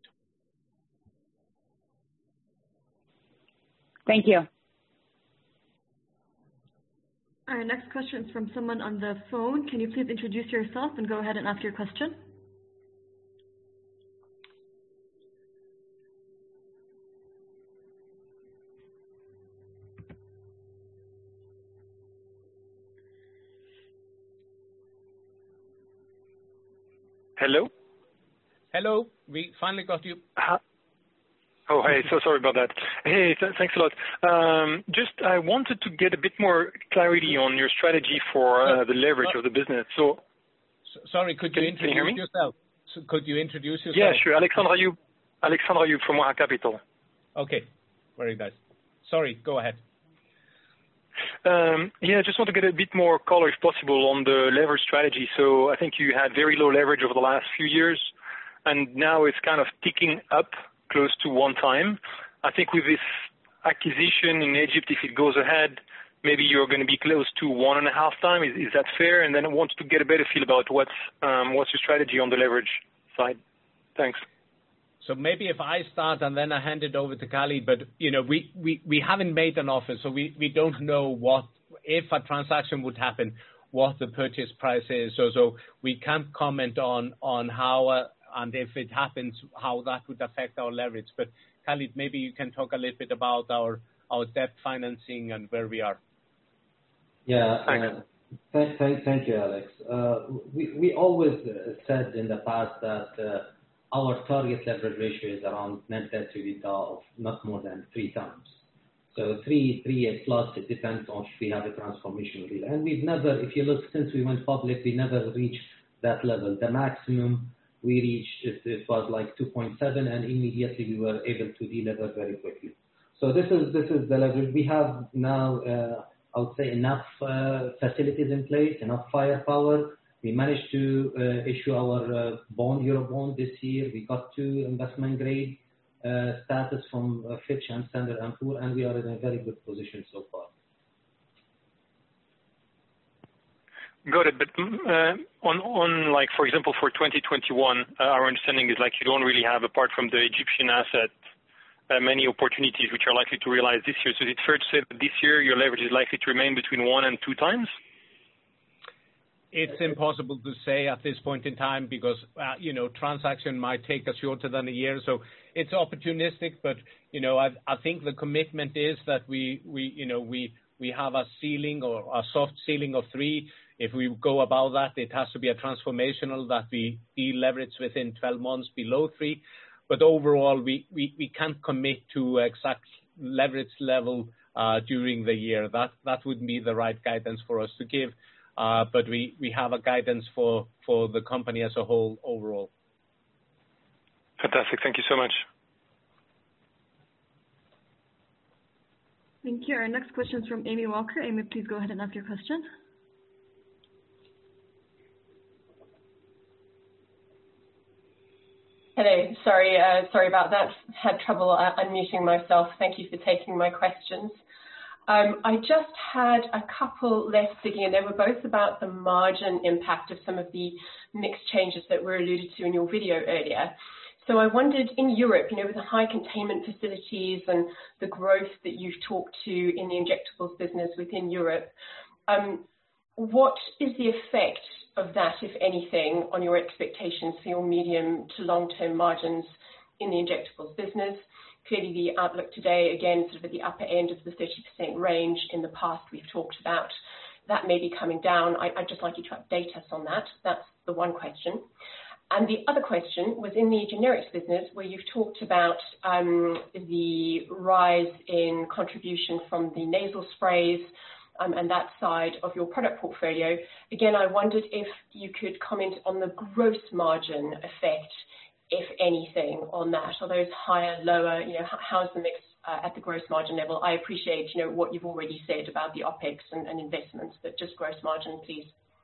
Thank you. Our next question is from someone on the phone. Can you please introduce yourself and go ahead and ask your question? Hello? Hello, we finally got you. Oh, hey, so sorry about that. Hey, thanks a lot. I wanted to get a bit more clarity on your strategy for the leverage of the business. Sorry, could you introduce yourself? Could you introduce yourself? Yeah, sure. Alexandre Ayub from Waha Capital. Okay, very nice. Sorry, go ahead. I just want to get a bit more color, if possible, on the leverage strategy. So I think you had very low leverage over the last few years, and now it's kind of ticking up close to 1 time. I think with this acquisition in Egypt, if it goes ahead, maybe you're going to be close to 1.5 times. Is that fair? And then I wanted to get a better feel about what's your strategy on the leverage side. Thanks. So maybe if I start and then I hand it over to Khalid, but we haven't made an offer, so we don't know what, if a transaction would happen, what the purchase price is. So we can't comment on how and if it happens, how that would affect our leverage. But Khalid, maybe you can talk a little bit about our debt financing and where we are. Yeah, thank you, Alex. We always said in the past that our target leverage ratio is around net debt to EBITDA of not more than 3 times. So 3 plus, it depends on if we have a transformation deal. And we've never, if you look, since we went public, we never reached that level. The maximum we reached, it was like 2.7, and immediately we were able to delever very quickly. So this is the leverage. We have now, I would say, enough facilities in place, enough firepower. We managed to issue our Euro bond this year. We got 2 investment grade status from Fitch and Standard & Poor's, and we are in a very good position so far. Got it. But on like, for example, for 2021, our understanding is like you don't really have, apart from the Egyptian asset, many opportunities which are likely to realize this year. So is it fair to say that this year your leverage is likely to remain between 1 and 2 times? It's impossible to say at this point in time because, transaction might take us shorter than a year. So it's opportunistic, but, I think the commitment is that we have a ceiling or a soft ceiling of 3. If we go above that, it has to be a transformational that we deleverage within 12 months below 3. But overall, we can't commit to exact leverage level during the year. That would be the right guidance for us to give. But we have a guidance for the company as a whole overall. Fantastic. Thank you so much. Thank you. Our next question is from Amy Walker. Amy, please go ahead and ask your question. Hello. Sorry about that. Had trouble unmuting myself. Thank you for taking my questions. I just had a couple left, Siggi, and they were both about the margin impact of some of the mixed changes that were alluded to in your video earlier. So I wondered, in Europe, with the high containment facilities and the growth that you've talked to in the injectables business within Europe, what is the effect of that, if anything, on your expectations for your medium to long-term margins in the injectables business? Clearly, the outlook today, again, sort of at the upper end of the 30% range. In the past, we've talked about that may be coming down. I'd just like you to update us on that. That's the one question. And the other question was in the generics business, where you've talked about the rise in contribution from the nasal sprays and that side of your product portfolio. Again, I wondered if you could comment on the gross margin effect, if anything, on that. Are those higher, lower? How's the mix at the gross margin level? I appreciate, what you've already said about the OPEX and investments, but just gross margin, please.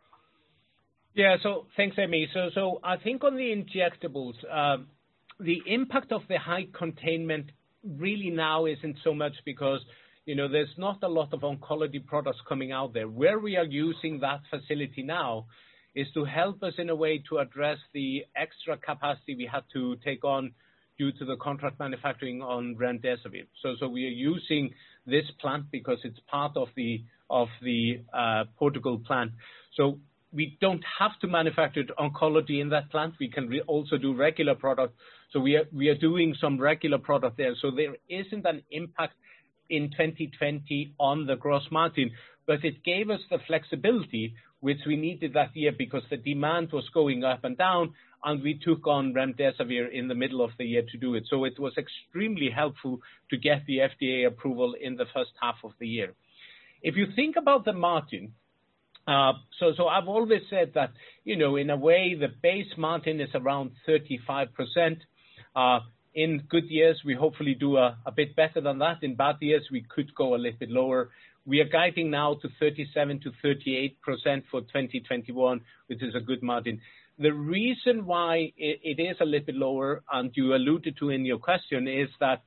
Yeah, so thanks, Amy. So I think on the injectables, the impact of the high containment really now isn't so much because, there's not a lot of oncology products coming out there. Where we are using that facility now is to help us in a way to address the extra capacity we had to take on due to the contract manufacturing on remdesivir. So we are using this plant because it's part of the Portugal plant. So we don't have to manufacture oncology in that plant. We can also do regular product. So we are doing some regular product there. So there isn't an impact in 2020 on the gross margin, but it gave us the flexibility which we needed that year because the demand was going up and down, and we took on remdesivir in the middle of the year to do it. So it was extremely helpful to get the FDA approval in the first half of the year. If you think about the margin, so I've always said that, in a way, the base margin is around 35%. In good years, we hopefully do a bit better than that. In bad years, we could go a little bit lower. We are guiding now to 37 to 38% for 2021, which is a good margin. The reason why it is a little bit lower, and you alluded to in your question, is that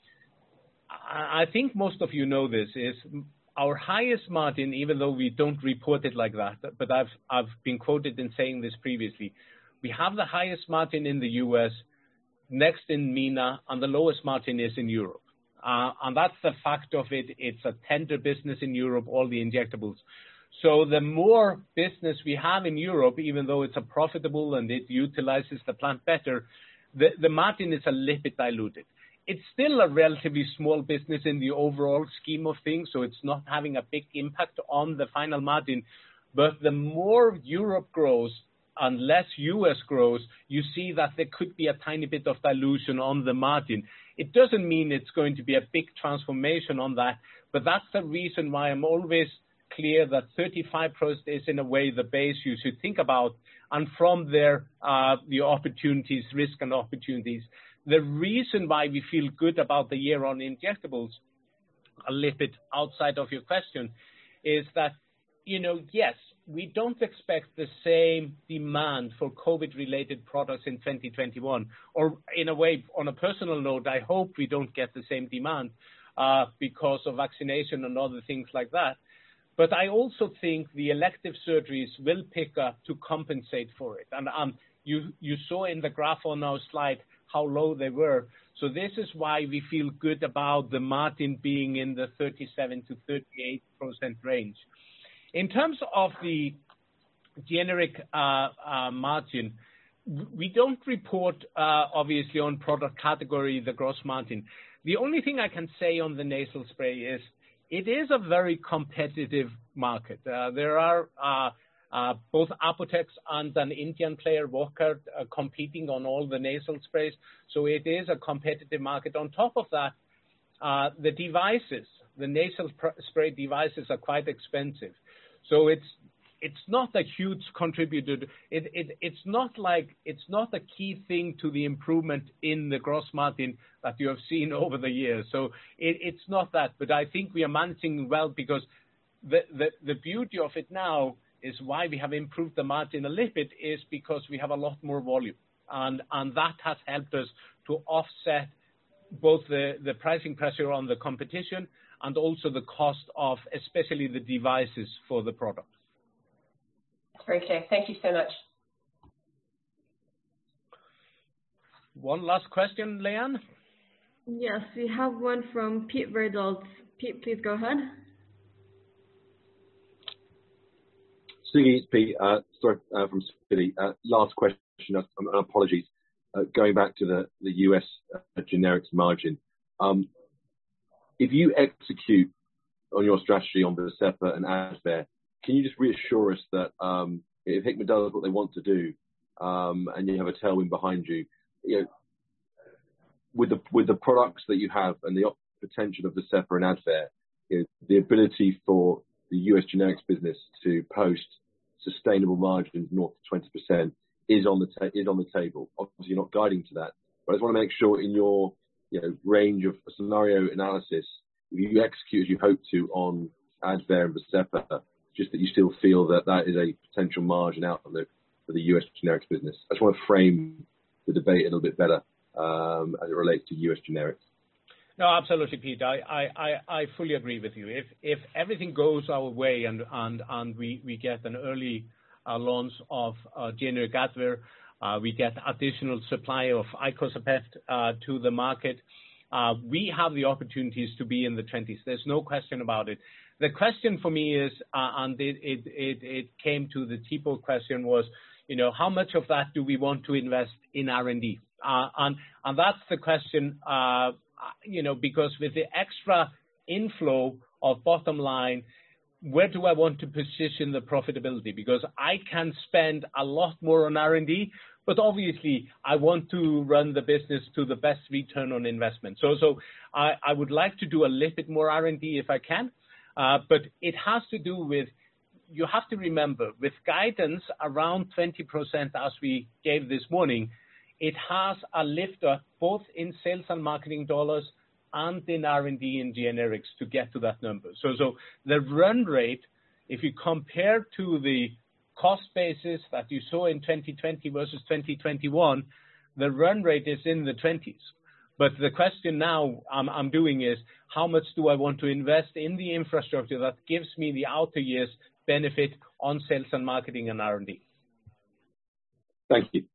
I think most of you know this, is our highest margin, even though we don't report it like that, but I've been quoted in saying this previously. We have the highest margin in the US, next in MENA, and the lowest margin is in Europe. And that's the fact of it. It's a tender business in Europe, all the injectables. So the more business we have in Europe, even though it's a profitable and it utilizes the plant better, the margin is a little bit diluted. It's still a relatively small business in the overall scheme of things, so it's not having a big impact on the final margin. But the more Europe grows and less US grows, you see that there could be a tiny bit of dilution on the margin. It doesn't mean it's going to be a big transformation on that, but that's the reason why I'm always clear that 35% is in a way the base you should think about, and from there, the opportunities, risk and opportunities. The reason why we feel good about the year on injectables, a little bit outside of your question, is that, yes, we don't expect the same demand for COVID-related products in 2021. Or in a way, on a personal note, I hope we don't get the same demand because of vaccination and other things like that. But I also think the elective surgeries will pick up to compensate for it. And you saw in the graph on our slide how low they were. So this is why we feel good about the margin being in the 37 to 38% range. In terms of the generic margin, we don't report, obviously, on product category the gross margin. The only thing I can say on the nasal spray is it is a very competitive market. There are both Apotex and an Indian player, Wockhardt, competing on all the nasal sprays. So it is a competitive market. On top of that, the devices, the nasal spray devices are quite expensive. So it's not a huge contributor. It's not a key thing to the improvement in the gross margin that you have seen over the years. So it's not that, but I think we are managing well because the beauty of it now is why we have improved the margin a little bit is because we have a lot more volume, and that has helped us to offset both the pricing pressure on the competition and also the cost of especially the devices for the product. Very clear. Thank you so much. One last question, Leanne? Yes, we have one from Pete Verdult. Pete, please go ahead. Siggy, it's Pete. Sorry, from Citi. Last question, apologies. Going back to the US generics margin. If you execute on your strategy on Vascepa and Advair, can you just reassure us that if Hikma does what they want to do, and you have a tailwind behind you, with the products that you have and the potential of Vascepa and Advair, the ability for the US generics business to post sustainable margins north of 20% is on the table. Obviously, you're not guiding to that, but I just want to make sure in your range of scenario analysis, if you execute as you hope to on Advair and Vascepa, just that you still feel that is a potential margin outlook for the US generics business. I just want to frame the debate a little bit better as it relates to US generics. No, absolutely, Pete. I fully agree with you. If everything goes our way and we get an early launch of generic Advair, we get additional supply of Icosapent to the market, we have the opportunities to be in the 20s. There's no question about it. The question for me is, and it came to the TPO question was, how much of that do we want to invest in R&D? And that's the question, because with the extra inflow of bottom line, where do I want to position the profitability? Because I can spend a lot more on R&D, but obviously I want to run the business to the best return on investment. So I would like to do a little bit more R&D if I can, but it has to do with, you have to remember, with guidance around 20% as we gave this morning, it has a lift up both in sales and marketing dollars and in R&D and generics to get to that number. So the run rate, if you compare to the cost basis that you saw in 2020 versus 2021, the run rate is in the 20s. But the question now I'm doing is, how much do I want to invest in the infrastructure that gives me the outer years benefit on sales and marketing and R&D? Thank you.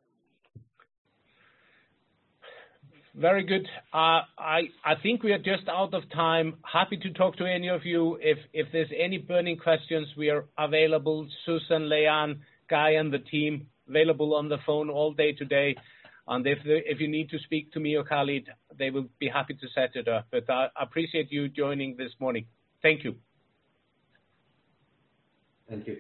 Very good. I think we are just out of time. Happy to talk to any of you. If there's any burning questions, we are available. Susan, Leanne, Guy, and the team available on the phone all day today. And if you need to speak to me or Khalid, they will be happy to set it up. But I appreciate you joining this morning. Thank you. Thank you.